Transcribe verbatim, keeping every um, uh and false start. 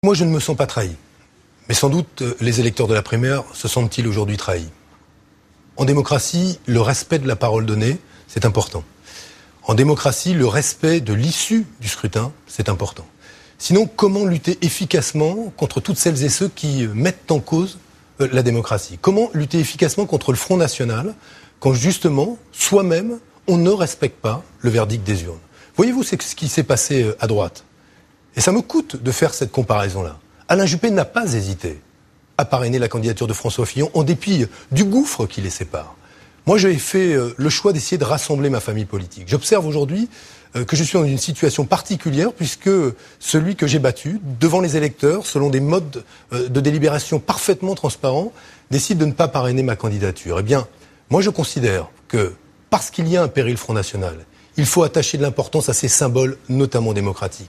Moi, je ne me sens pas trahi. Mais sans doute, les électeurs de la primaire se sentent-ils aujourd'hui trahis. En démocratie, le respect de la parole donnée, c'est important. En démocratie, le respect de l'issue du scrutin, c'est important. Sinon, comment lutter efficacement contre toutes celles et ceux qui mettent en cause la démocratie? Comment lutter efficacement contre le Front National quand justement, soi-même, on ne respecte pas le verdict des urnes? Voyez-vous, c'est ce qui s'est passé à droite. Et ça me coûte de faire cette comparaison-là. Alain Juppé n'a pas hésité à parrainer la candidature de François Fillon en dépit du gouffre qui les sépare. Moi, j'ai fait le choix d'essayer de rassembler ma famille politique. J'observe aujourd'hui que je suis dans une situation particulière puisque celui que j'ai battu, devant les électeurs, selon des modes de délibération parfaitement transparents, décide de ne pas parrainer ma candidature. Eh bien, moi, je considère que parce qu'il y a un péril Front National, il faut attacher de l'importance à ces symboles, notamment démocratiques.